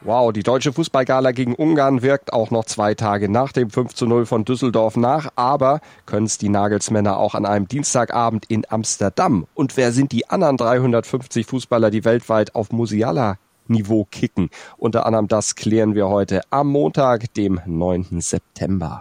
Wow, die deutsche Fußballgala gegen Ungarn wirkt auch noch 2 Tage nach dem 5:0 von Düsseldorf nach. Aber können es die Nagelsmänner auch an einem Dienstagabend in Amsterdam? Und wer sind die anderen 350 Fußballer, die weltweit auf Musiala-Niveau kicken? Unter anderem das klären wir heute am Montag, dem 9. September.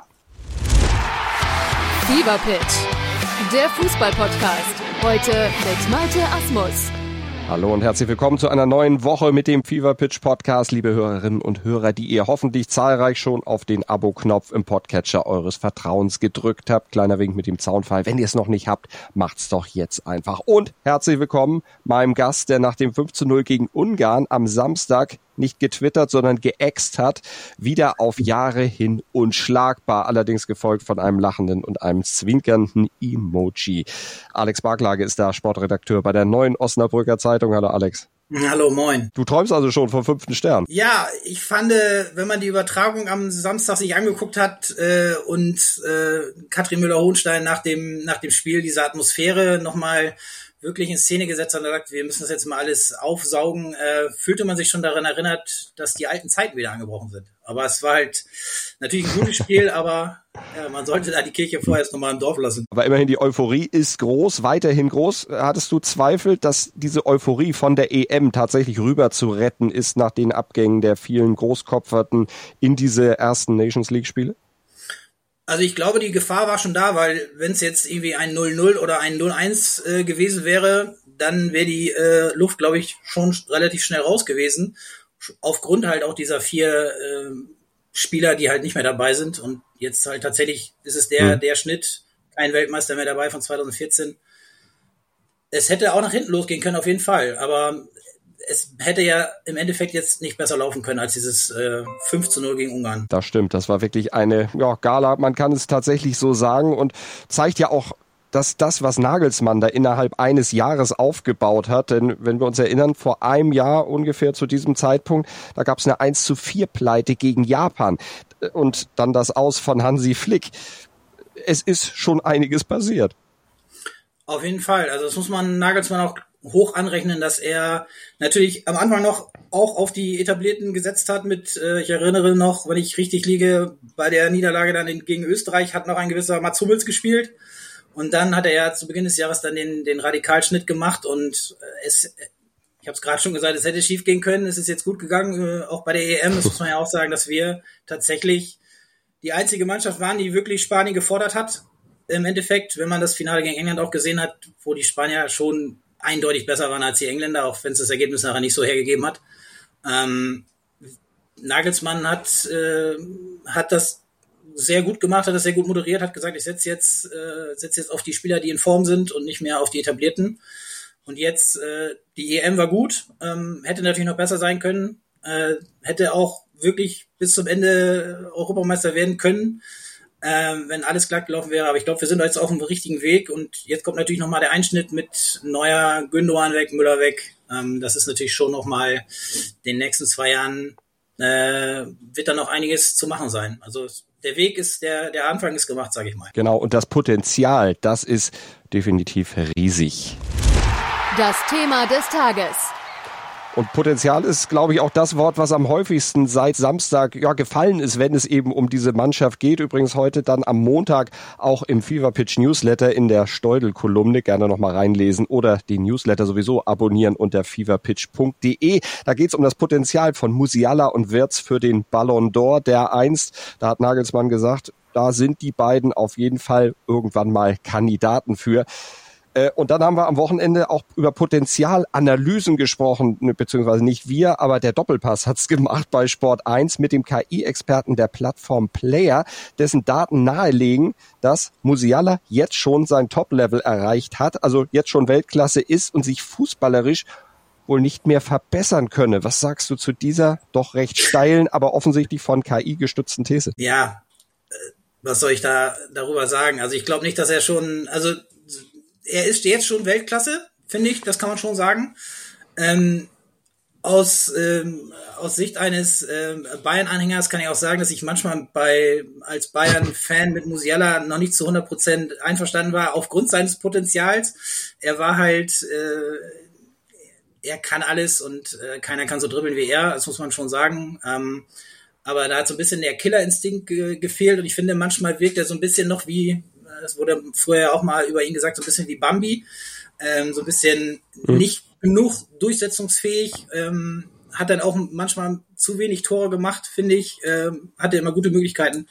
Fever Pitch, der Fußball-Podcast. Heute mit Malte Asmus. Hallo und herzlich willkommen zu einer neuen Woche mit dem Fever Pitch Podcast, liebe Hörerinnen und Hörer, die ihr hoffentlich zahlreich schon auf den Abo-Knopf im Podcatcher eures Vertrauens gedrückt habt. Kleiner Wink mit dem Zaunfall. Wenn ihr es noch nicht habt, macht's doch jetzt einfach. Und herzlich willkommen meinem Gast, der nach dem 5:0 gegen Ungarn am Samstag nicht getwittert, sondern geäxt hat, wieder auf Jahre hin unschlagbar, allerdings gefolgt von einem lachenden und einem zwinkernden Emoji. Alex Barklage ist da, Sportredakteur bei der Neuen Osnabrücker Zeitung. Hallo Alex. Hallo, moin. Du träumst also schon vom 5. Stern? Ja, ich fand, wenn man die Übertragung am Samstag sich angeguckt hat und Katrin Müller-Hohenstein nach dem Spiel diese Atmosphäre nochmal wirklich in Szene gesetzt hat und gesagt, wir müssen das jetzt mal alles aufsaugen, fühlte man sich schon daran erinnert, dass die alten Zeiten wieder angebrochen sind. Aber es war halt natürlich ein gutes Spiel, aber man sollte da die Kirche vorerst nochmal im Dorf lassen. Aber immerhin, die Euphorie ist groß, weiterhin groß. Hattest du Zweifel, dass diese Euphorie von der EM tatsächlich rüber zu retten ist nach den Abgängen der vielen Großkopferten in diese ersten Nations League-Spiele? Also ich glaube, die Gefahr war schon da, weil wenn es jetzt irgendwie ein 0-0 oder ein 0-1 gewesen wäre, dann wäre die Luft, glaube ich, schon relativ schnell raus gewesen. Aufgrund halt auch dieser 4 Spieler, die halt nicht mehr dabei sind. Und jetzt halt tatsächlich ist es der Schnitt, kein Weltmeister mehr dabei von 2014. Es hätte auch nach hinten losgehen können, auf jeden Fall. Aber es hätte ja im Endeffekt jetzt nicht besser laufen können als dieses 5:0 gegen Ungarn. Das stimmt, das war wirklich eine Gala, man kann es tatsächlich so sagen und zeigt ja auch, dass das, was Nagelsmann da innerhalb eines Jahres aufgebaut hat, denn wenn wir uns erinnern, vor einem Jahr ungefähr zu diesem Zeitpunkt, da gab es eine 1:4 Pleite gegen Japan und dann das Aus von Hansi Flick. Es ist schon einiges passiert. Auf jeden Fall, also das muss man Nagelsmann auch hoch anrechnen, dass er natürlich am Anfang noch auch auf die Etablierten gesetzt hat mit, ich erinnere noch, wenn ich richtig liege, bei der Niederlage dann gegen Österreich hat noch ein gewisser Mats Hummels gespielt und dann hat er ja zu Beginn des Jahres dann den Radikalschnitt gemacht und ich habe es gerade schon gesagt, es hätte schief gehen können, es ist jetzt gut gegangen, auch bei der EM, das muss man ja auch sagen, dass wir tatsächlich die einzige Mannschaft waren, die wirklich Spanien gefordert hat. Im Endeffekt, wenn man das Finale gegen England auch gesehen hat, wo die Spanier schon eindeutig besser waren als die Engländer, auch wenn es das Ergebnis nachher nicht so hergegeben hat. Nagelsmann hat das sehr gut gemacht, hat das sehr gut moderiert, hat gesagt, ich setze jetzt auf die Spieler, die in Form sind und nicht mehr auf die Etablierten. Und jetzt, die EM war gut, hätte natürlich noch besser sein können, hätte auch wirklich bis zum Ende Europameister werden können, wenn alles glatt gelaufen wäre. Aber ich glaube, wir sind jetzt auf dem richtigen Weg. Und jetzt kommt natürlich nochmal der Einschnitt mit Neuer, Gündoğan weg, Müller weg. Das ist natürlich schon nochmal den nächsten 2 Jahren wird da noch einiges zu machen sein. Also der Weg ist, der Anfang ist gemacht, sage ich mal. Genau, und das Potenzial, das ist definitiv riesig. Das Thema des Tages. Und Potenzial ist, glaube ich, auch das Wort, was am häufigsten seit Samstag gefallen ist, wenn es eben um diese Mannschaft geht. Übrigens heute dann am Montag auch im Fever Pitch Newsletter in der Steudel-Kolumne. Gerne nochmal reinlesen oder den Newsletter sowieso abonnieren unter feverpitch.de. Da geht es um das Potenzial von Musiala und Wirtz für den Ballon d'Or, der einst, da hat Nagelsmann gesagt, da sind die beiden auf jeden Fall irgendwann mal Kandidaten für. Und dann haben wir am Wochenende auch über Potenzialanalysen gesprochen, beziehungsweise nicht wir, aber der Doppelpass hat's gemacht bei Sport 1 mit dem KI-Experten der Plattform Player, dessen Daten nahelegen, dass Musiala jetzt schon sein Top-Level erreicht hat, also jetzt schon Weltklasse ist und sich fußballerisch wohl nicht mehr verbessern könne. Was sagst du zu dieser doch recht steilen, aber offensichtlich von KI gestützten These? Ja, was soll ich darüber sagen? Also ich glaube nicht, dass er schon, also er ist jetzt schon Weltklasse, finde ich, das kann man schon sagen. Aus Sicht eines Bayern-Anhängers kann ich auch sagen, dass ich manchmal als Bayern-Fan mit Musiala noch nicht zu 100% einverstanden war, aufgrund seines Potenzials. Er er kann alles und keiner kann so dribbeln wie er, das muss man schon sagen. Aber da hat so ein bisschen der Killerinstinkt gefehlt und ich finde, manchmal wirkt er so ein bisschen noch wie, das wurde früher auch mal über ihn gesagt, so ein bisschen wie Bambi, so ein bisschen nicht genug durchsetzungsfähig, hat dann auch manchmal zu wenig Tore gemacht, finde ich, hatte immer gute Möglichkeiten.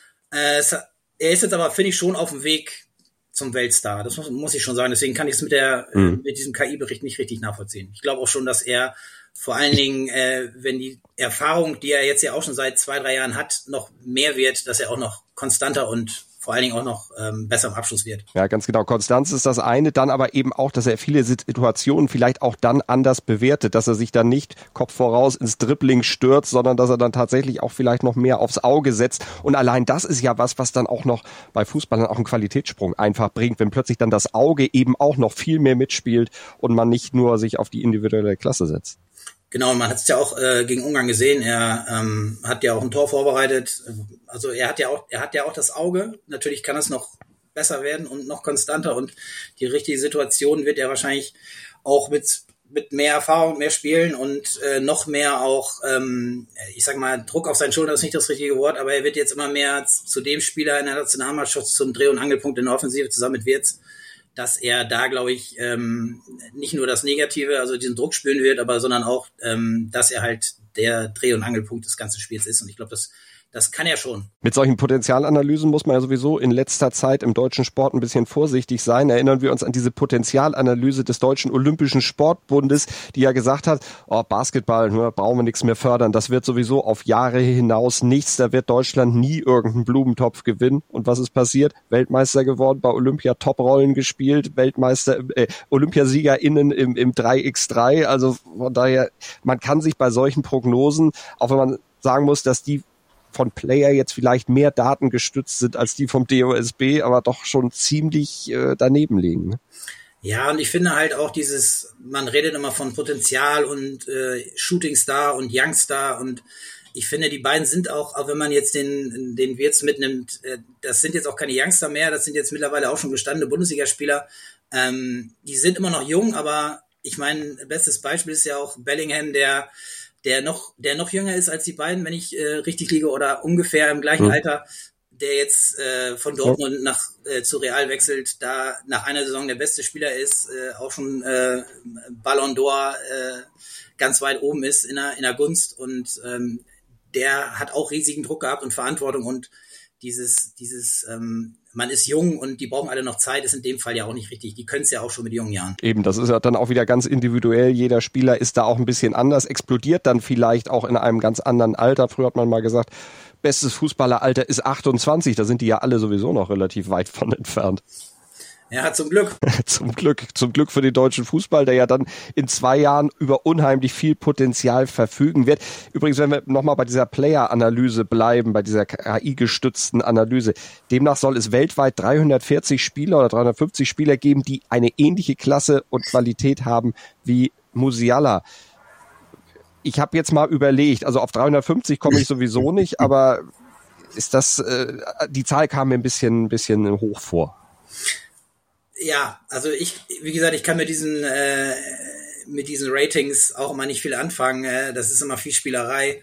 Er ist jetzt aber, finde ich, schon auf dem Weg zum Weltstar. Das muss ich schon sagen. Deswegen kann ich es mit diesem KI-Bericht nicht richtig nachvollziehen. Ich glaube auch schon, dass er vor allen Dingen, wenn die Erfahrung, die er jetzt ja auch schon seit 2-3 Jahren hat, noch mehr wird, dass er auch noch konstanter und vor allen Dingen auch noch besser im Abschluss wird. Ja, ganz genau. Konstanz ist das eine, dann aber eben auch, dass er viele Situationen vielleicht auch dann anders bewertet, dass er sich dann nicht Kopf voraus ins Dribbling stürzt, sondern dass er dann tatsächlich auch vielleicht noch mehr aufs Auge setzt. Und allein das ist ja was dann auch noch bei Fußballern auch einen Qualitätssprung einfach bringt, wenn plötzlich dann das Auge eben auch noch viel mehr mitspielt und man nicht nur sich auf die individuelle Klasse setzt. Genau, man hat es ja auch gegen Ungarn gesehen. Er hat ja auch ein Tor vorbereitet. Also er hat ja auch das Auge. Natürlich kann es noch besser werden und noch konstanter. Und die richtige Situation wird er wahrscheinlich auch mit mehr Erfahrung, mehr Spielen und noch mehr auch, ich sag mal, Druck auf seinen Schultern ist nicht das richtige Wort, aber er wird jetzt immer mehr zu dem Spieler in der Nationalmannschaft, zum Dreh- und Angelpunkt in der Offensive zusammen mit Wirtz, dass er da, glaube ich, nicht nur das Negative, also diesen Druck spüren wird, aber sondern auch, dass er halt der Dreh- und Angelpunkt des ganzen Spiels ist. Und ich glaube, das kann er schon. Mit solchen Potenzialanalysen muss man ja sowieso in letzter Zeit im deutschen Sport ein bisschen vorsichtig sein. Erinnern wir uns an diese Potenzialanalyse des Deutschen Olympischen Sportbundes, die ja gesagt hat, Basketball, brauchen wir nichts mehr fördern. Das wird sowieso auf Jahre hinaus nichts. Da wird Deutschland nie irgendeinen Blumentopf gewinnen. Und was ist passiert? Weltmeister geworden, bei Olympia Top-Rollen gespielt, OlympiasiegerInnen im 3x3. Also von daher, man kann sich bei solchen Prognosen, auch wenn man sagen muss, dass die von Player jetzt vielleicht mehr Daten gestützt sind als die vom DOSB, aber doch schon ziemlich daneben liegen. Ne? Ja, und ich finde halt auch man redet immer von Potenzial und Shootingstar und Youngstar und ich finde, die beiden sind auch wenn man jetzt den Wirtz mitnimmt, das sind jetzt auch keine Youngster mehr, das sind jetzt mittlerweile auch schon gestandene Bundesligaspieler. Die sind immer noch jung, aber ich meine, bestes Beispiel ist ja auch Bellingham, der noch jünger ist als die beiden, wenn ich richtig liege, oder ungefähr im gleichen Alter, der jetzt von Dortmund zu Real wechselt, da nach einer Saison der beste Spieler ist, auch schon Ballon d'Or ganz weit oben ist in der Gunst und der hat auch riesigen Druck gehabt und Verantwortung und man ist jung und die brauchen alle noch Zeit, ist in dem Fall ja auch nicht richtig. Die können es ja auch schon mit jungen Jahren. Eben, das ist ja dann auch wieder ganz individuell. Jeder Spieler ist da auch ein bisschen anders, explodiert dann vielleicht auch in einem ganz anderen Alter. Früher hat man mal gesagt, bestes Fußballeralter ist 28. Da sind die ja alle sowieso noch relativ weit von entfernt. Ja, zum Glück. Zum Glück für den deutschen Fußball, der ja dann in 2 Jahren über unheimlich viel Potenzial verfügen wird. Übrigens, wenn wir nochmal bei dieser Player-Analyse bleiben, bei dieser KI-gestützten Analyse, demnach soll es weltweit 340 Spieler oder 350 Spieler geben, die eine ähnliche Klasse und Qualität haben wie Musiala. Ich habe jetzt mal überlegt, also auf 350 komme ich sowieso nicht, aber ist das, die Zahl kam mir ein bisschen hoch vor. Ja, also wie gesagt, ich kann mit diesen Ratings auch immer nicht viel anfangen. Das ist immer viel Spielerei.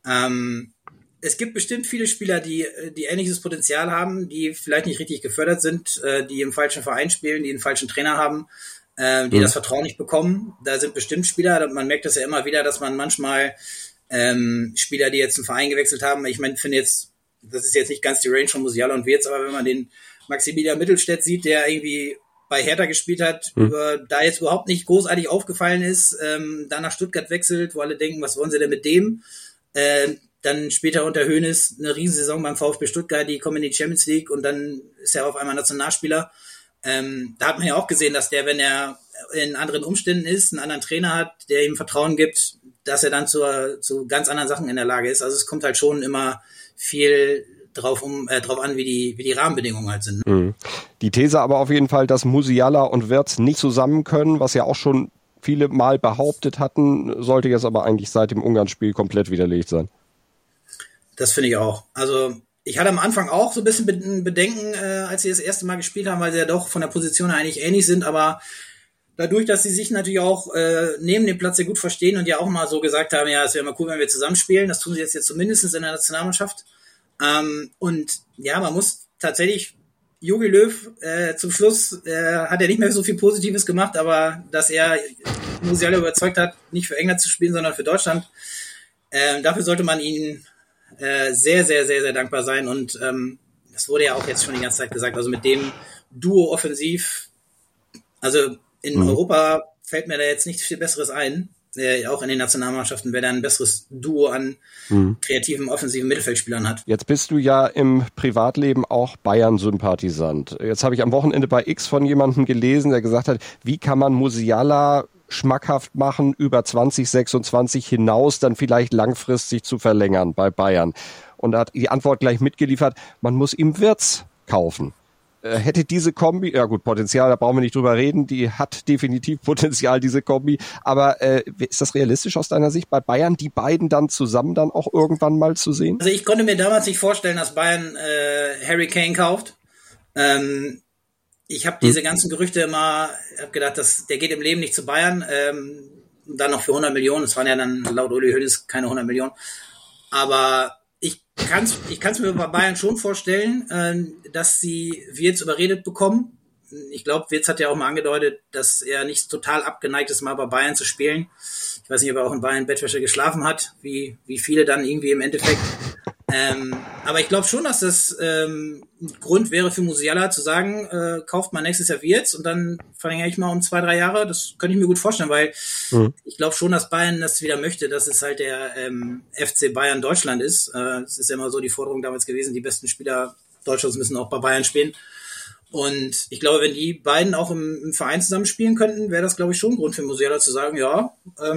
Es gibt bestimmt viele Spieler, die ähnliches Potenzial haben, die vielleicht nicht richtig gefördert sind, die im falschen Verein spielen, die einen falschen Trainer haben, die das Vertrauen nicht bekommen. Da sind bestimmt Spieler, man merkt das ja immer wieder, dass man manchmal Spieler, die jetzt einen Verein gewechselt haben, ich meine, finde jetzt, das ist jetzt nicht ganz die Range von Musiala und Wirtz, aber wenn man den Maximilian Mittelstädt sieht, der irgendwie bei Hertha gespielt hat, da jetzt überhaupt nicht großartig aufgefallen ist, dann nach Stuttgart wechselt, wo alle denken, was wollen sie denn mit dem? Dann später unter Hoeneß eine Riesensaison beim VfB Stuttgart, die kommen in die Champions League und dann ist er auf einmal Nationalspieler. Da hat man ja auch gesehen, dass der, wenn er in anderen Umständen ist, einen anderen Trainer hat, der ihm Vertrauen gibt, dass er dann zu ganz anderen Sachen in der Lage ist. Also es kommt halt schon immer viel drauf an, wie die Rahmenbedingungen halt sind. Die These aber auf jeden Fall, dass Musiala und Wirtz nicht zusammen können, was ja auch schon viele Mal behauptet hatten, sollte jetzt aber eigentlich seit dem Ungarn-Spiel komplett widerlegt sein. Das finde ich auch. Also ich hatte am Anfang auch so ein bisschen Bedenken, als sie das erste Mal gespielt haben, weil sie ja doch von der Position her eigentlich ähnlich sind, aber dadurch, dass sie sich natürlich auch neben dem Platz sehr gut verstehen und ja auch mal so gesagt haben, ja, es wäre mal cool, wenn wir zusammenspielen. Das tun sie jetzt zumindest in der Nationalmannschaft. Und ja, man muss tatsächlich Jogi Löw zum Schluss hat er nicht mehr so viel Positives gemacht, aber dass er Musiala überzeugt hat, nicht für England zu spielen, sondern für Deutschland, dafür sollte man ihnen sehr, sehr, sehr, sehr dankbar sein. Und das wurde ja auch jetzt schon die ganze Zeit gesagt, also mit dem Duo offensiv, also in Europa fällt mir da jetzt nicht viel Besseres ein. Auch in den Nationalmannschaften, wer da ein besseres Duo an kreativen, offensiven Mittelfeldspielern hat. Jetzt bist du ja im Privatleben auch Bayern-Sympathisant. Jetzt habe ich am Wochenende bei X von jemandem gelesen, der gesagt hat, wie kann man Musiala schmackhaft machen, über 2026 hinaus dann vielleicht langfristig zu verlängern bei Bayern. Und er hat die Antwort gleich mitgeliefert, man muss ihm Wirtz kaufen. Hätte diese Kombi, ja gut, Potenzial, da brauchen wir nicht drüber reden, die hat definitiv Potenzial, diese Kombi, aber ist das realistisch aus deiner Sicht, bei Bayern die beiden dann zusammen dann auch irgendwann mal zu sehen? Also ich konnte mir damals nicht vorstellen, dass Bayern Harry Kane kauft. Ich habe diese ganzen Gerüchte immer, habe gedacht, der geht im Leben nicht zu Bayern, dann noch für 100 Millionen, das waren ja dann laut Uli Hoeneß keine 100 Millionen, aber ich kann's mir bei Bayern schon vorstellen, dass sie Wirtz überredet bekommen. Ich glaube, Wirtz hat ja auch mal angedeutet, dass er nicht total abgeneigt ist, mal bei Bayern zu spielen. Ich weiß nicht, ob er auch in Bayern Bettwäsche geschlafen hat, wie viele dann irgendwie im Endeffekt. Aber ich glaube schon, dass das ein Grund wäre für Musiala zu sagen, kauft mal nächstes Jahr Wirtz und dann verlängere ich mal um 2-3 Jahre. Das könnte ich mir gut vorstellen, weil ich glaube schon, dass Bayern das wieder möchte, dass es halt der FC Bayern Deutschland ist. Es ist ja immer so die Forderung damals gewesen, die besten Spieler Deutschlands müssen auch bei Bayern spielen. Und ich glaube, wenn die beiden auch im Verein zusammen spielen könnten, wäre das, glaube ich, schon ein Grund für Musiala zu sagen, ja,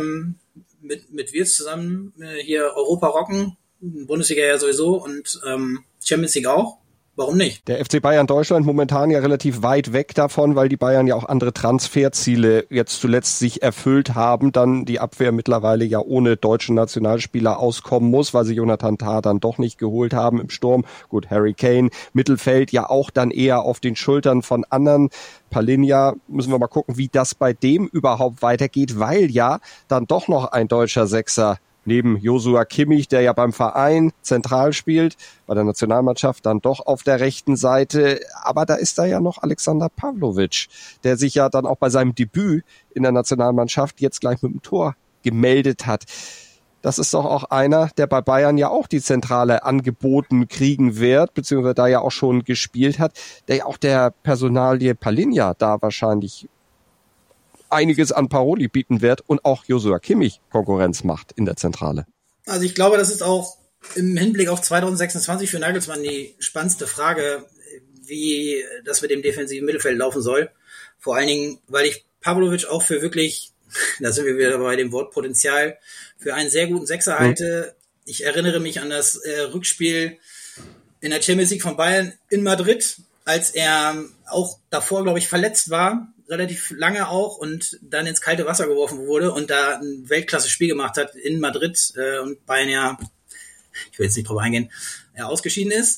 mit Wirtz zusammen hier Europa rocken, Bundesliga ja sowieso und Champions League auch. Warum nicht? Der FC Bayern Deutschland momentan ja relativ weit weg davon, weil die Bayern ja auch andere Transferziele jetzt zuletzt sich erfüllt haben. Dann die Abwehr mittlerweile ja ohne deutschen Nationalspieler auskommen muss, weil sie Jonathan Tah dann doch nicht geholt haben im Sturm. Gut, Harry Kane, Mittelfeld ja auch dann eher auf den Schultern von anderen. Palhinha, müssen wir mal gucken, wie das bei dem überhaupt weitergeht, weil ja dann doch noch ein deutscher Sechser neben Joshua Kimmich, der ja beim Verein zentral spielt, bei der Nationalmannschaft dann doch auf der rechten Seite. Aber da ist da ja noch Alexander Pavlovic, der sich ja dann auch bei seinem Debüt in der Nationalmannschaft jetzt gleich mit dem Tor gemeldet hat. Das ist doch auch einer, der bei Bayern ja auch die Zentrale angeboten kriegen wird, beziehungsweise da ja auch schon gespielt hat, der ja auch der Personalie Palhinha da wahrscheinlich einiges an Paroli bieten wird und auch Joshua Kimmich Konkurrenz macht in der Zentrale. Also ich glaube, das ist auch im Hinblick auf 2026 für Nagelsmann die spannendste Frage, wie das mit dem defensiven Mittelfeld laufen soll. Vor allen Dingen, weil ich Pavlovic auch für wirklich, da sind wir wieder bei dem Wort Potenzial, für einen sehr guten Sechser halte. Ich erinnere mich an das Rückspiel in der Champions League von Bayern in Madrid, als er auch davor, glaube ich, verletzt war, relativ lange auch und dann ins kalte Wasser geworfen wurde und da ein Weltklasse-Spiel gemacht hat in Madrid und Bayern ja, ich will jetzt nicht drauf eingehen, ausgeschieden ist.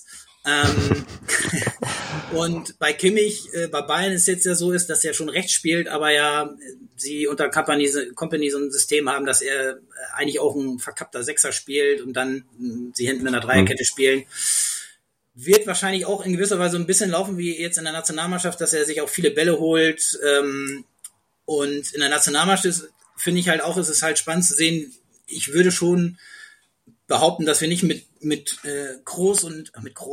Und bei Kimmich, bei Bayern ist jetzt ja so, dass er schon rechts spielt, aber ja, sie unter Company so ein System haben, dass er eigentlich auch ein verkappter Sechser spielt und dann sie hinten in der Dreierkette spielen. Wird wahrscheinlich auch in gewisser Weise ein bisschen laufen wie jetzt in der Nationalmannschaft, dass er sich auch viele Bälle holt. Und in der Nationalmannschaft finde ich halt auch, ist es halt spannend zu sehen. Ich würde schon behaupten, dass wir nicht mit Groß und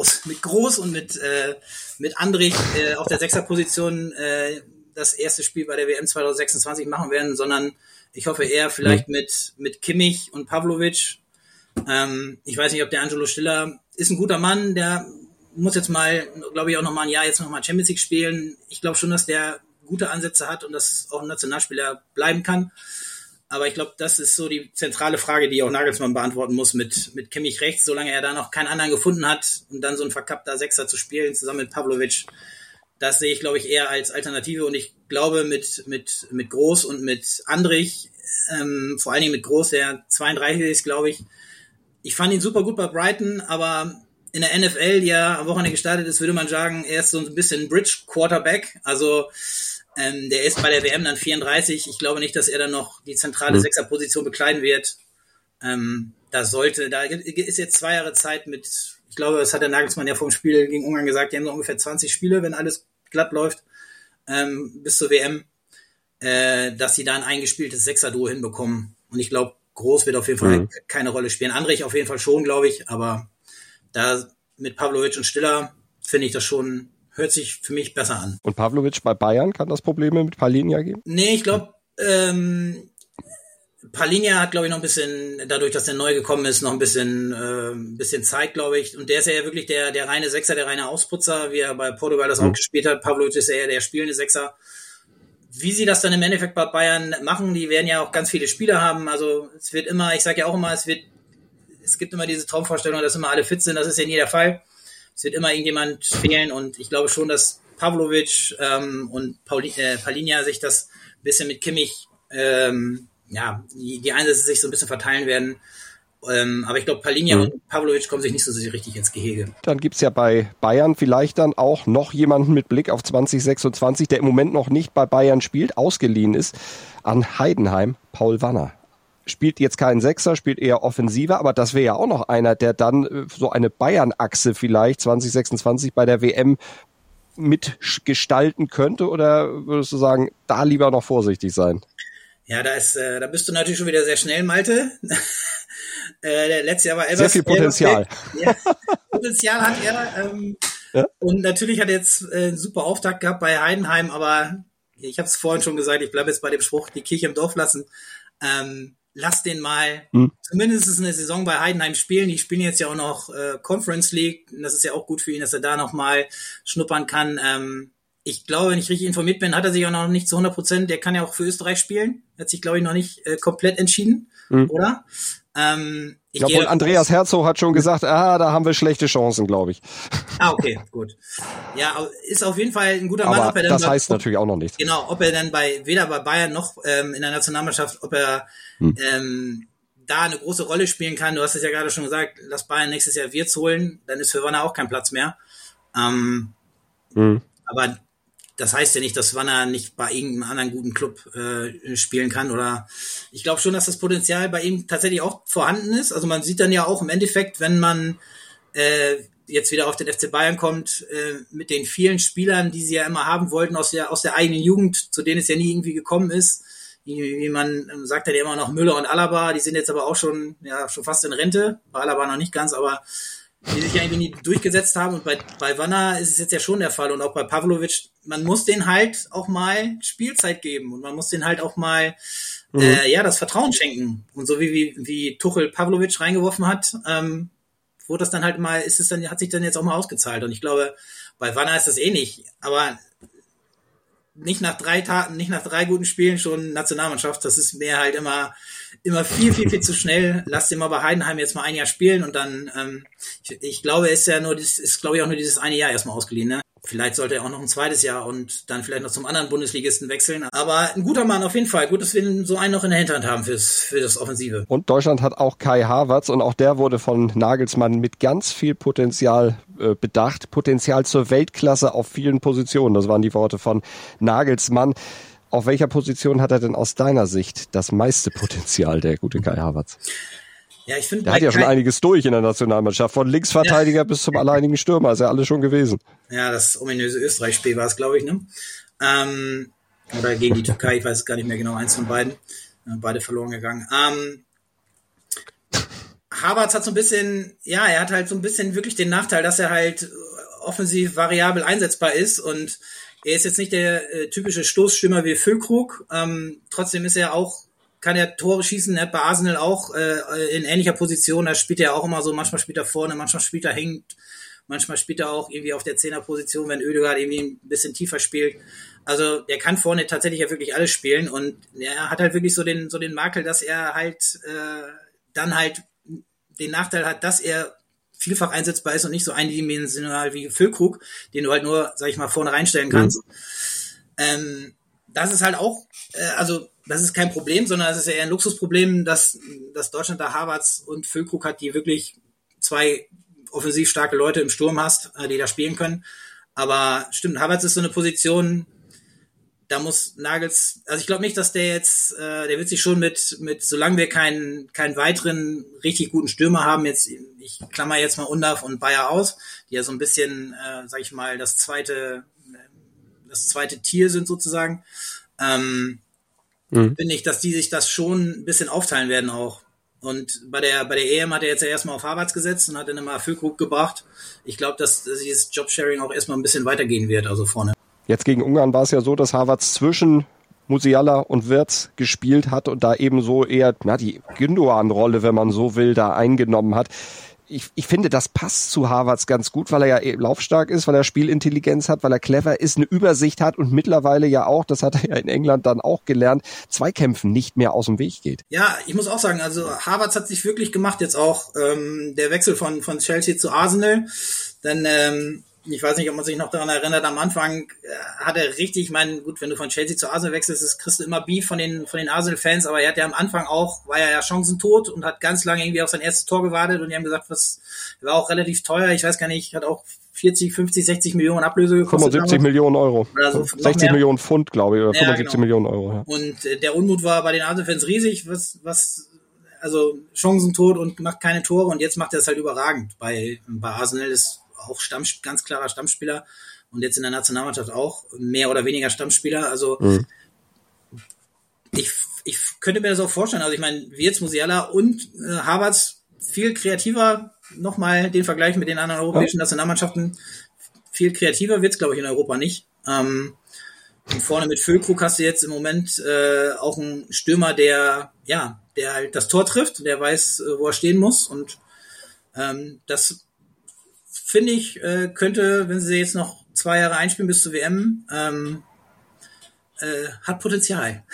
mit Andrich auf der Sechserposition das erste Spiel bei der WM 2026 machen werden, sondern ich hoffe eher vielleicht mit Kimmich und Pavlovic. Ich weiß nicht, ob der Angelo Stiller ist ein guter Mann, der muss jetzt mal, glaube ich, auch noch mal ein Jahr jetzt noch mal Champions League spielen. Ich glaube schon, dass der gute Ansätze hat und dass auch ein Nationalspieler bleiben kann. Aber ich glaube, das ist so die zentrale Frage, die auch Nagelsmann beantworten muss mit Kimmich rechts, solange er da noch keinen anderen gefunden hat und dann so ein verkappter Sechser zu spielen, zusammen mit Pavlovic. Das sehe ich, glaube ich, eher als Alternative und ich glaube mit Groß und mit Andrich, vor allen Dingen mit Groß, der 32 ist, glaube ich. Ich fand ihn super gut bei Brighton, aber in der NFL, die ja am Wochenende gestartet ist, würde man sagen, er ist so ein bisschen Bridge-Quarterback. Also der ist bei der WM dann 34. Ich glaube nicht, dass er dann noch die zentrale Sechserposition bekleiden wird. Da ist jetzt 2 Jahre Zeit mit, ich glaube, das hat der Nagelsmann ja vor dem Spiel gegen Ungarn gesagt, die haben so ungefähr 20 Spiele, wenn alles glatt läuft, bis zur WM, dass sie da ein eingespieltes Sechser-Duo hinbekommen. Und ich glaube, Groß wird auf jeden Fall keine Rolle spielen. Andrich auf jeden Fall schon, glaube ich, aber da mit Pavlovic und Stiller finde ich das schon, hört sich für mich besser an. Und Pavlovic bei Bayern, kann das Probleme mit Palhinha geben? Nee, ich glaube, Palhinha hat, glaube ich, noch ein bisschen, dadurch, dass der neu gekommen ist, noch ein bisschen Zeit, glaube ich. Und der ist ja wirklich der reine Sechser, der reine Ausputzer, wie er bei Portugal das auch gespielt hat. Pavlovic ist ja eher der spielende Sechser. Wie sie das dann im Endeffekt bei Bayern machen, die werden ja auch ganz viele Spieler haben. Also es wird immer, ich sage ja auch immer, es gibt immer diese Traumvorstellung, dass immer alle fit sind. Das ist ja nie der Fall. Es wird immer irgendjemand fehlen. Und ich glaube schon, dass Pavlovic und Palhinha sich das ein bisschen mit Kimmich, die Einsätze sich so ein bisschen verteilen werden. Aber ich glaube, Palhinha und Pavlovic kommen sich nicht so richtig ins Gehege. Dann gibt's ja bei Bayern vielleicht dann auch noch jemanden mit Blick auf 2026, der im Moment noch nicht bei Bayern spielt, ausgeliehen ist an Heidenheim, Paul Wanner. Spielt jetzt keinen Sechser, spielt eher offensiver, aber das wäre ja auch noch einer, der dann so eine Bayern-Achse vielleicht 2026 bei der WM mitgestalten könnte, oder würdest du sagen, da lieber noch vorsichtig sein? Ja, da bist du natürlich schon wieder sehr schnell, Malte. Letztes Jahr war sehr viel Potenzial. Potenzial hat er. Und natürlich hat er jetzt einen super Auftakt gehabt bei Heidenheim, aber ich habe es vorhin schon gesagt, ich bleibe jetzt bei dem Spruch, die Kirche im Dorf lassen. Lass den mal zumindest eine Saison bei Heidenheim spielen. Die spielen jetzt ja auch noch Conference League. Das ist ja auch gut für ihn, dass er da nochmal schnuppern kann. Ich glaube, wenn ich richtig informiert bin, hat er sich auch noch nicht zu 100%. Der kann ja auch für Österreich spielen. Hat sich, glaube ich, noch nicht komplett entschieden, oder? Ich glaube, und Andreas Herzog hat schon gesagt, da haben wir schlechte Chancen, glaube ich. Okay, gut. Ja, ist auf jeden Fall ein guter Mann. Aber das heißt natürlich auch noch nichts. Genau, ob er dann weder bei Bayern noch in der Nationalmannschaft, ob er da eine große Rolle spielen kann. Du hast es ja gerade schon gesagt, lass Bayern nächstes Jahr Wirtz holen, dann ist für Wanner auch kein Platz mehr. Aber das heißt ja nicht, dass Wanner nicht bei irgendeinem anderen guten Club spielen kann. Oder ich glaube schon, dass das Potenzial bei ihm tatsächlich auch vorhanden ist. Also man sieht dann ja auch im Endeffekt, wenn man jetzt wieder auf den FC Bayern kommt, mit den vielen Spielern, die sie ja immer haben wollten aus der eigenen Jugend, zu denen es ja nie irgendwie gekommen ist. Wie man sagt ja immer noch Müller und Alaba, die sind jetzt aber auch schon fast in Rente. Bei Alaba noch nicht ganz, aber die sich ja irgendwie nie durchgesetzt haben. Und bei Wanner ist es jetzt ja schon der Fall. Und auch bei Pavlovic, man muss den halt auch mal Spielzeit geben. Und man muss den halt auch mal das Vertrauen schenken. Und so wie Tuchel Pavlovic reingeworfen hat, wurde das dann halt mal, hat sich dann jetzt auch mal ausgezahlt. Und ich glaube, bei Wanner ist das ähnlich. Aber nicht nach 3 guten Spielen schon Nationalmannschaft. Das ist mir halt immer viel, viel, viel zu schnell. Lass den mal bei Heidenheim jetzt mal ein Jahr spielen und dann, ich glaube, ist glaube ich auch nur dieses eine Jahr erstmal ausgeliehen, ne? Vielleicht sollte er auch noch ein zweites Jahr und dann vielleicht noch zum anderen Bundesligisten wechseln. Aber ein guter Mann auf jeden Fall. Gut, dass wir so einen noch in der Hinterhand haben für das Offensive. Und Deutschland hat auch Kai Havertz und auch der wurde von Nagelsmann mit ganz viel Potenzial bedacht. Potenzial zur Weltklasse auf vielen Positionen. Das waren die Worte von Nagelsmann. Auf welcher Position hat er denn aus deiner Sicht das meiste Potenzial, der gute Kai Havertz? Ja, ich finde, der hat ja schon einiges durch in der Nationalmannschaft. Von Linksverteidiger bis zum alleinigen Stürmer. Ist ja alles schon gewesen. Ja, das ominöse Österreich-Spiel war es, glaube ich, ne? Oder gegen die Türkei, ich weiß es gar nicht mehr genau, eins von beiden. Beide verloren gegangen. Havertz hat so ein bisschen, er hat halt so ein bisschen wirklich den Nachteil, dass er halt offensiv variabel einsetzbar ist und er ist jetzt nicht der typische Stoßstürmer wie Füllkrug. Trotzdem ist er auch, kann er Tore schießen, er hat bei Arsenal auch in ähnlicher Position, da spielt er auch immer so, manchmal spielt er vorne, manchmal spielt er hängt, manchmal spielt er auch irgendwie auf der Zehnerposition, wenn Ødegaard irgendwie ein bisschen tiefer spielt. Also der kann vorne tatsächlich ja wirklich alles spielen und er hat halt wirklich so den Makel, dass er halt dann halt den Nachteil hat, dass er vielfach einsetzbar ist und nicht so eindimensional wie Füllkrug, den du halt nur, sag ich mal, vorne reinstellen kannst. Das ist halt auch, das ist kein Problem, sondern es ist ja eher ein Luxusproblem, dass Deutschland da Havertz und Füllkrug hat, die wirklich 2 offensiv starke Leute im Sturm hast, die da spielen können. Aber stimmt, Havertz ist so eine Position, da muss Nagels, also ich glaube nicht, dass der jetzt, der wird sich schon mit solange wir keinen weiteren richtig guten Stürmer haben, jetzt, ich klammer jetzt mal Undav und Bayer aus, die ja so ein bisschen, sag ich mal, das zweite Tier sind sozusagen, finde ich, dass die sich das schon ein bisschen aufteilen werden auch. Und bei der EM hat er jetzt ja erstmal auf Havertz gesetzt und hat dann immer Füllkrug gebracht. Ich glaube, dass dieses Jobsharing auch erstmal ein bisschen weitergehen wird, also vorne. Jetzt gegen Ungarn war es ja so, dass Havertz zwischen Musiala und Wirtz gespielt hat und da eben so eher die Gündoğan-Rolle, wenn man so will, da eingenommen hat. Ich finde, das passt zu Havertz ganz gut, weil er ja laufstark ist, weil er Spielintelligenz hat, weil er clever ist, eine Übersicht hat und mittlerweile ja auch, das hat er ja in England dann auch gelernt, Zweikämpfen nicht mehr aus dem Weg geht. Ja, ich muss auch sagen, also Havertz hat sich wirklich gemacht, jetzt auch der Wechsel von Chelsea zu Arsenal, denn ich weiß nicht, ob man sich noch daran erinnert, am Anfang hat er richtig, ich meine, gut, wenn du von Chelsea zu Arsenal wechselst, das kriegst du immer Beef von den Arsenal-Fans, aber er hat ja am Anfang auch, war er ja chancentot und hat ganz lange irgendwie auf sein erstes Tor gewartet und die haben gesagt, war auch relativ teuer, ich weiß gar nicht, hat auch 40, 50, 60 Millionen Ablöse gekostet. 75 Millionen Euro. Oder so, 60 Millionen Pfund, glaube ich, oder 75 genau. Millionen Euro. Ja. Und der Unmut war bei den Arsenal-Fans riesig, also chancentot und macht keine Tore und jetzt macht er es halt überragend. Bei Arsenal ist auch ganz klarer Stammspieler und jetzt in der Nationalmannschaft auch mehr oder weniger Stammspieler. Also ich könnte mir das auch vorstellen. Also ich meine, Wirtz, Musiala und Havertz viel kreativer, nochmal den Vergleich mit den anderen europäischen Nationalmannschaften, viel kreativer wird's, glaube ich, in Europa nicht. Und vorne mit Füllkrug hast du jetzt im Moment auch einen Stürmer, der halt das Tor trifft, der weiß, wo er stehen muss und das finde ich, könnte, wenn sie jetzt noch 2 Jahre einspielen bis zur WM, hat Potenzial.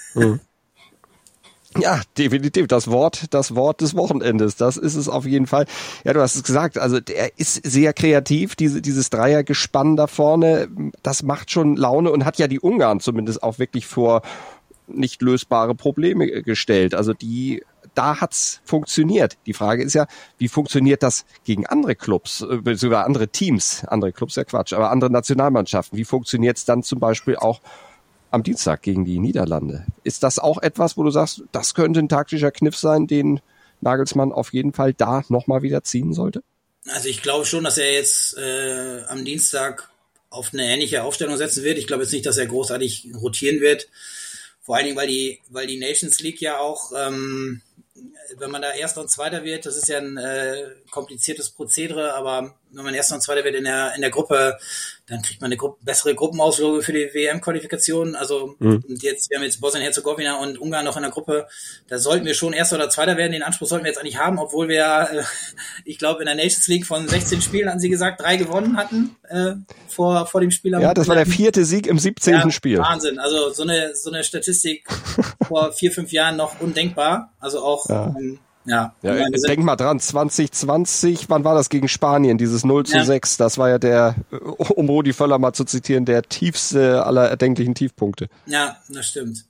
Ja, definitiv. Das Wort des Wochenendes. Das ist es auf jeden Fall. Ja, du hast es gesagt. Also der ist sehr kreativ. Dieses Dreiergespann da vorne, das macht schon Laune und hat ja die Ungarn zumindest auch wirklich vor nicht lösbare Probleme gestellt. Also da hat's funktioniert. Die Frage ist ja, wie funktioniert das gegen andere Clubs, sogar andere Teams? Andere Clubs, ja Quatsch, aber andere Nationalmannschaften. Wie funktioniert es dann zum Beispiel auch am Dienstag gegen die Niederlande? Ist das auch etwas, wo du sagst, das könnte ein taktischer Kniff sein, den Nagelsmann auf jeden Fall da nochmal wieder ziehen sollte? Also ich glaube schon, dass er jetzt am Dienstag auf eine ähnliche Aufstellung setzen wird. Ich glaube jetzt nicht, dass er großartig rotieren wird. Vor allen Dingen, weil die Nations League ja auch, wenn man da Erster und Zweiter wird, das ist ja ein kompliziertes Prozedere, aber wenn man Erster und Zweiter wird in der Gruppe, dann kriegt man eine bessere Gruppenauslose für die WM-Qualifikation. Also wir haben jetzt Bosnien-Herzegowina und Ungarn noch in der Gruppe. Da sollten wir schon Erster oder Zweiter werden. Den Anspruch sollten wir jetzt eigentlich haben, obwohl wir, ich glaube, in der Nations League von 16 Spielen, hatten sie gesagt, 3 gewonnen hatten vor dem Spiel. Ja, das war der 4. Sieg im 17. Spiel. Wahnsinn. Also so eine Statistik vor 4-5 Jahren noch undenkbar. Also auch denk mal dran, 2020, wann war das gegen Spanien, dieses 0:6, das war ja um Rudi Völler mal zu zitieren, der tiefste aller erdenklichen Tiefpunkte. Ja, das stimmt.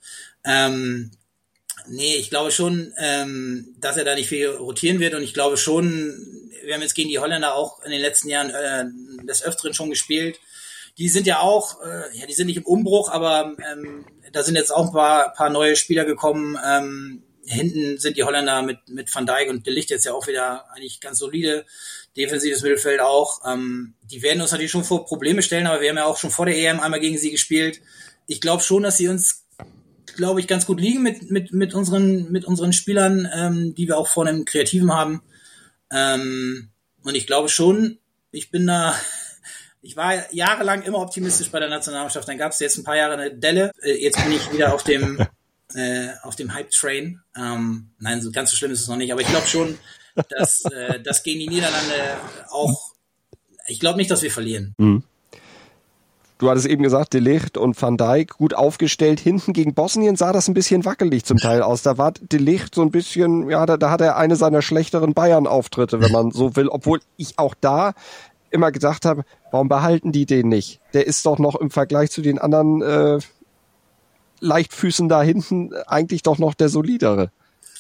Ich glaube schon, dass er da nicht viel rotieren wird und ich glaube schon, wir haben jetzt gegen die Holländer auch in den letzten Jahren des Öfteren schon gespielt. Die sind ja auch, die sind nicht im Umbruch, aber da sind jetzt auch ein paar neue Spieler gekommen. Hinten sind die Holländer mit Van Dijk und De Ligt jetzt ja auch wieder eigentlich ganz solide. Defensives Mittelfeld auch. Die werden uns natürlich schon vor Probleme stellen, aber wir haben ja auch schon vor der EM einmal gegen sie gespielt. Ich glaube schon, dass sie uns, glaube ich, ganz gut liegen mit unseren Spielern, die wir auch vorne im Kreativen haben. Und ich glaube schon, ich war jahrelang immer optimistisch bei der Nationalmannschaft. Dann gab es jetzt ein paar Jahre eine Delle. Jetzt bin ich wieder auf dem Hype-Train. Nein, so ganz so schlimm ist es noch nicht. Aber ich glaube schon, dass das gegen die Niederlande auch, ich glaube nicht, dass wir verlieren. Mhm. Du hattest eben gesagt, De Ligt und Van Dijk gut aufgestellt. Hinten gegen Bosnien sah das ein bisschen wackelig zum Teil aus. Da war De Ligt so ein bisschen, ja, da hat er eine seiner schlechteren Bayern-Auftritte, wenn man so will. Obwohl ich auch da immer gedacht habe, warum behalten die den nicht? Der ist doch noch im Vergleich zu den anderen Leichtfüßen da hinten eigentlich doch noch der solidere.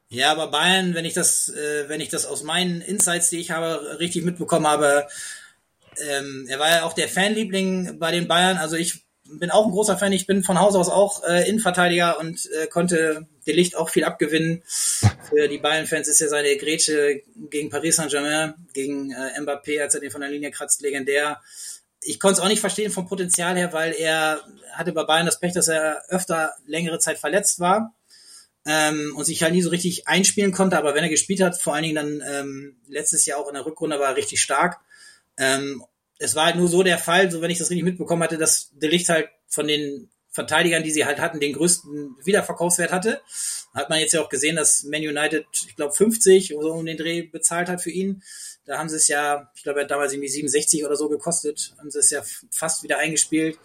Ja, aber Bayern, wenn ich das aus meinen Insights, die ich habe, richtig mitbekommen habe, er war ja auch der Fanliebling bei den Bayern. Also ich bin auch ein großer Fan. Ich bin von Haus aus auch Innenverteidiger und konnte De Ligt auch viel abgewinnen. Für die Bayern-Fans ist ja seine Grätsche gegen Paris Saint-Germain, gegen Mbappé, als er den von der Linie kratzt, legendär. Ich konnte es auch nicht verstehen vom Potenzial her, weil er hatte bei Bayern das Pech, dass er öfter längere Zeit verletzt war. Und sich halt nie so richtig einspielen konnte, aber wenn er gespielt hat, vor allen Dingen dann letztes Jahr auch in der Rückrunde, war er richtig stark. Es war halt nur so der Fall, so wenn ich das richtig mitbekommen hatte, dass De Ligt halt von den Verteidigern, die sie halt hatten, den größten Wiederverkaufswert hatte. Hat man jetzt ja auch gesehen, dass Man United, ich glaube 50 oder so um den Dreh bezahlt hat für ihn. Da haben sie es ja, ich glaube er hat damals irgendwie 67 oder so gekostet, haben sie es ja fast wieder eingespielt.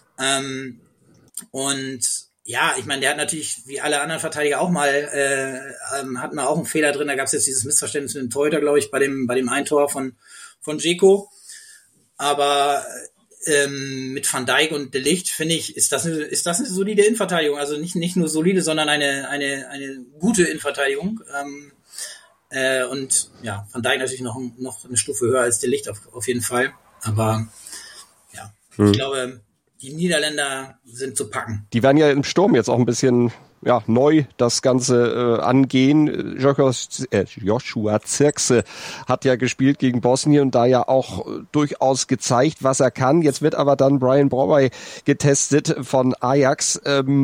Und ja, ich meine, der hat natürlich, wie alle anderen Verteidiger auch mal, hatten wir auch einen Fehler drin. Da gab es jetzt dieses Missverständnis mit dem Torhüter, glaube ich, bei dem Eintor von Dzeko. Aber mit Van Dijk und De Ligt, finde ich, ist das eine solide Innenverteidigung. Also nicht nur solide, sondern eine gute Innenverteidigung. Und ja, Van Dijk natürlich noch eine Stufe höher als De Ligt auf jeden Fall. Aber ja, ich glaube, die Niederländer sind zu packen. Die werden ja im Sturm jetzt auch ein bisschen neu das Ganze angehen. Joshua Zirkse hat ja gespielt gegen Bosnien und da ja auch durchaus gezeigt, was er kann. Jetzt wird aber dann Brian Brobby getestet von Ajax.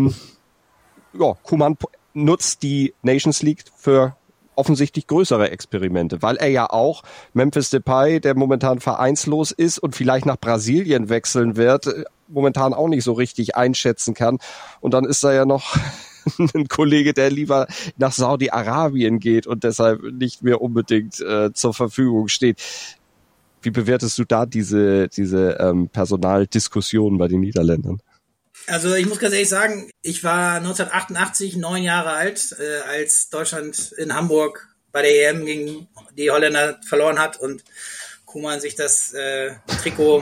Koeman nutzt die Nations League für offensichtlich größere Experimente, weil er ja auch Memphis Depay, der momentan vereinslos ist und vielleicht nach Brasilien wechseln wird, momentan auch nicht so richtig einschätzen kann. Und dann ist da ja noch ein Kollege, der lieber nach Saudi-Arabien geht und deshalb nicht mehr unbedingt zur Verfügung steht. Wie bewertest du da diese Personaldiskussion bei den Niederländern? Also ich muss ganz ehrlich sagen, ich war 1988 9 Jahre alt, als Deutschland in Hamburg bei der EM gegen die Holländer verloren hat und Koeman sich das Trikot,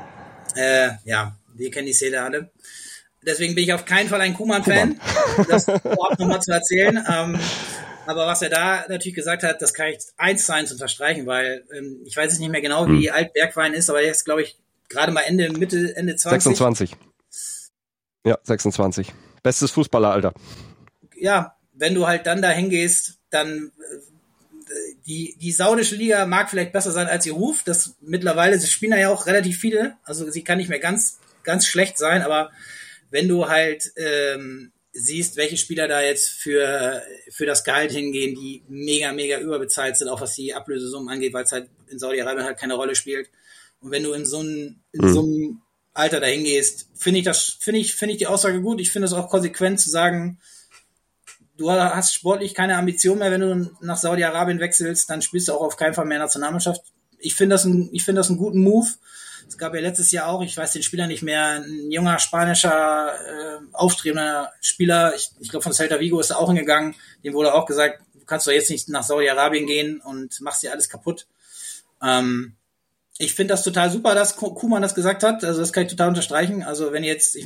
wir kennen die Szene alle. Deswegen bin ich auf keinen Fall ein Koeman-Fan, das vorab nochmal zu erzählen. Aber was er da natürlich gesagt hat, das kann ich 1:1 unterstreichen, weil ich weiß jetzt nicht mehr genau, wie alt Bergwijn ist, aber er ist, glaube ich, gerade mal Ende 20. 26. Ja, 26. Bestes Fußballeralter. Ja, wenn du halt dann dahin gehst, dann die saudische Liga mag vielleicht besser sein als ihr Ruf. Das mittlerweile, sie spielen da ja auch relativ viele, also sie kann nicht mehr ganz schlecht sein, aber wenn du halt siehst, welche Spieler da jetzt für das Gehalt hingehen, die mega, mega überbezahlt sind, auch was die Ablösesummen angeht, weil es halt in Saudi-Arabien halt keine Rolle spielt. Und wenn du in so einem Alter dahin gehst, finde ich die Aussage gut. Ich finde es auch konsequent zu sagen, du hast sportlich keine Ambition mehr, wenn du nach Saudi-Arabien wechselst, dann spielst du auch auf keinen Fall mehr Nationalmannschaft. Ich finde das einen guten Move. Es gab ja letztes Jahr auch, ich weiß den Spieler nicht mehr, ein junger spanischer aufstrebender Spieler, ich glaube von Celta Vigo ist er auch hingegangen, dem wurde auch gesagt, du kannst doch jetzt nicht nach Saudi-Arabien gehen und machst dir alles kaputt. Ich finde das total super, dass Koeman das gesagt hat, also das kann ich total unterstreichen. Also wenn jetzt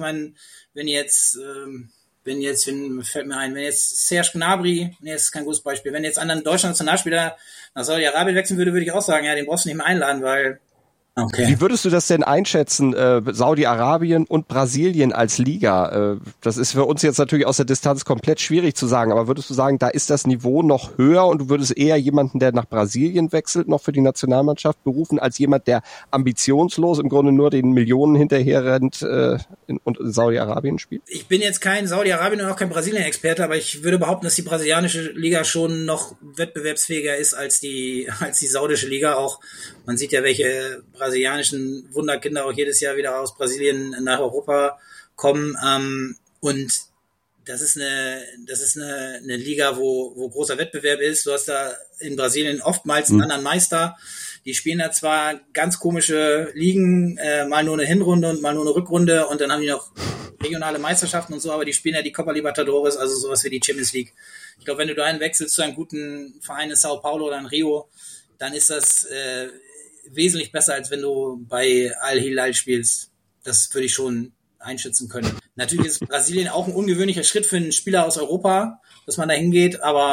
Serge Gnabry, das ist kein gutes Beispiel, wenn jetzt ein deutscher Nationalspieler nach Saudi-Arabien wechseln würde ich auch sagen, ja, den brauchst du nicht mehr einladen, weil okay. Wie würdest du das denn einschätzen, Saudi-Arabien und Brasilien als Liga? Das ist für uns jetzt natürlich aus der Distanz komplett schwierig zu sagen, aber würdest du sagen, da ist das Niveau noch höher und du würdest eher jemanden, der nach Brasilien wechselt, noch für die Nationalmannschaft berufen, als jemand, der ambitionslos im Grunde nur den Millionen hinterher rennt und in Saudi-Arabien spielt? Ich bin jetzt kein Saudi-Arabien und auch kein Brasilien-Experte, aber ich würde behaupten, dass die brasilianische Liga schon noch wettbewerbsfähiger ist als die saudische Liga. Auch man sieht ja, welche brasilianischen Wunderkinder auch jedes Jahr wieder aus Brasilien nach Europa kommen. Und das ist eine Liga, wo großer Wettbewerb ist. Du hast da in Brasilien oftmals einen anderen Meister. Die spielen da zwar ganz komische Ligen, mal nur eine Hinrunde und mal nur eine Rückrunde und dann haben die noch regionale Meisterschaften und so, aber die spielen ja die Copa Libertadores, also sowas wie die Champions League. Ich glaube, wenn du dahin wechselst zu einem guten Verein in Sao Paulo oder in Rio, dann ist das wesentlich besser, als wenn du bei Al-Hilal spielst. Das würde ich schon einschätzen können. Natürlich ist Brasilien auch ein ungewöhnlicher Schritt für einen Spieler aus Europa, dass man da hingeht, aber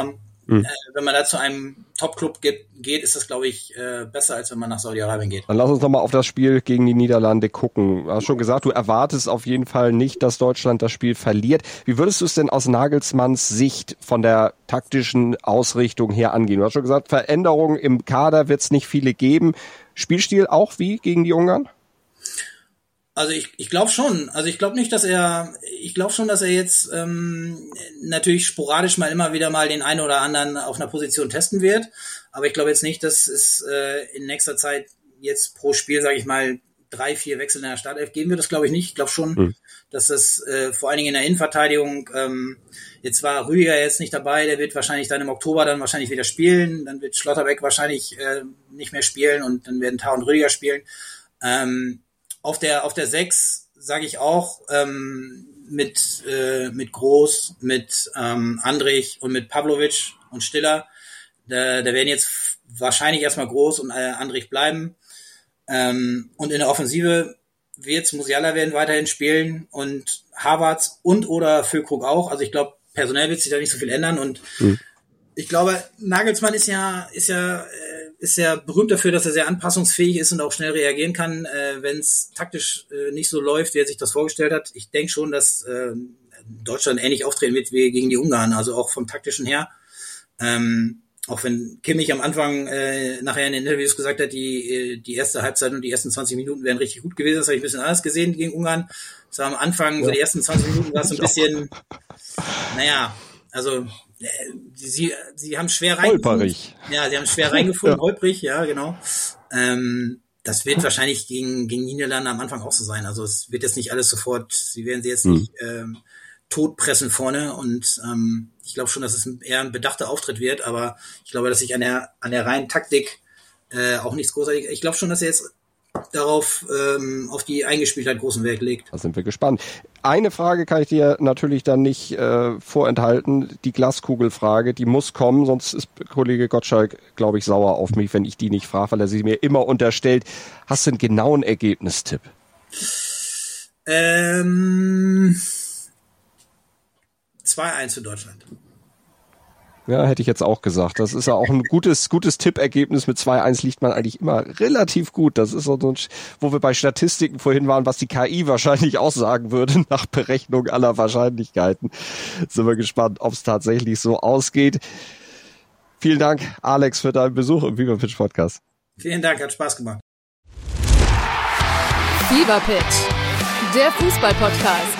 wenn man da zu einem Top-Club geht, ist das, glaube ich, besser, als wenn man nach Saudi-Arabien geht. Dann lass uns nochmal auf das Spiel gegen die Niederlande gucken. Du hast schon gesagt, du erwartest auf jeden Fall nicht, dass Deutschland das Spiel verliert. Wie würdest du es denn aus Nagelsmanns Sicht von der taktischen Ausrichtung her angehen? Du hast schon gesagt, Veränderungen im Kader wird es nicht viele geben. Spielstil auch wie gegen die Ungarn? Also ich glaube schon. Also ich glaube schon, dass er jetzt natürlich sporadisch immer wieder mal den einen oder anderen auf einer Position testen wird. Aber ich glaube jetzt nicht, dass es in nächster Zeit jetzt pro Spiel, sage ich mal, 3-4 Wechsel in der Startelf geben wird. Das glaube ich nicht. Ich glaube schon, dass das vor allen Dingen in der Innenverteidigung, jetzt war Rüdiger jetzt nicht dabei, der wird wahrscheinlich dann im Oktober dann wahrscheinlich wieder spielen. Dann wird Schlotterbeck wahrscheinlich nicht mehr spielen und dann werden Tah und Rüdiger spielen. Auf der 6 sage ich auch mit Groß, mit Andrich und mit Pavlovic und Stiller. Da werden jetzt wahrscheinlich erstmal Groß und Andrich bleiben. Und in der Offensive Musiala werden weiterhin spielen und Havertz und oder Füllkrug auch. Also ich glaube, personell wird sich da nicht so viel ändern und ich glaube, Nagelsmann ist ja berühmt dafür, dass er sehr anpassungsfähig ist und auch schnell reagieren kann, wenn es taktisch nicht so läuft, wie er sich das vorgestellt hat. Ich denke schon, dass Deutschland ähnlich auftreten wird wie gegen die Ungarn, also auch vom taktischen her. Auch wenn Kimmich am Anfang nachher in den Interviews gesagt hat, die erste Halbzeit und die ersten 20 Minuten wären richtig gut gewesen. Das habe ich ein bisschen anders gesehen gegen Ungarn. Das war am Anfang, so die ersten 20 Minuten war es so ein bisschen, also sie haben schwer reingefunden. Holperig. Ja, sie haben schwer reingefunden, holprig, ja, genau. Das wird wahrscheinlich gegen Niederlande am Anfang auch so sein. Also es wird jetzt nicht alles sofort, sie werden sie jetzt nicht totpressen vorne und ich glaube schon, dass es eher ein bedachter Auftritt wird, aber ich glaube, dass sich an der reinen Taktik auch nichts großartig. Ich glaube schon, dass er jetzt darauf auf die Eingespieltheit großen Wert legt. Da sind wir gespannt. Eine Frage kann ich dir natürlich dann nicht vorenthalten, die Glaskugelfrage, die muss kommen, sonst ist Kollege Gottschalk, glaube ich, sauer auf mich, wenn ich die nicht frage, weil er sie mir immer unterstellt. Hast du einen genauen Ergebnistipp? 2-1 für Deutschland. Ja, hätte ich jetzt auch gesagt. Das ist ja auch ein gutes Tippergebnis. Mit 2-1 liegt man eigentlich immer relativ gut. Das ist so, wo wir bei Statistiken vorhin waren, was die KI wahrscheinlich auch sagen würde, nach Berechnung aller Wahrscheinlichkeiten. Sind wir gespannt, ob es tatsächlich so ausgeht. Vielen Dank, Alex, für deinen Besuch im Fever Pitch Podcast. Vielen Dank, hat Spaß gemacht. Fever Pitch, der Fußball-Podcast.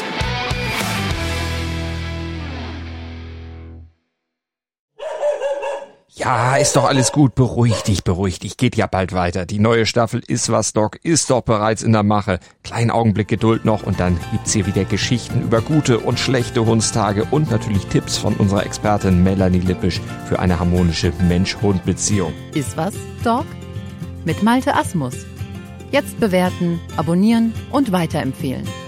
Ja, ist doch alles gut. Beruhig dich. Geht ja bald weiter. Die neue Staffel Ist was, Doc ist doch bereits in der Mache. Kleinen Augenblick Geduld noch und dann gibt's hier wieder Geschichten über gute und schlechte Hundstage und natürlich Tipps von unserer Expertin Melanie Lippisch für eine harmonische Mensch-Hund-Beziehung. Ist was, Doc? Mit Malte Asmus. Jetzt bewerten, abonnieren und weiterempfehlen.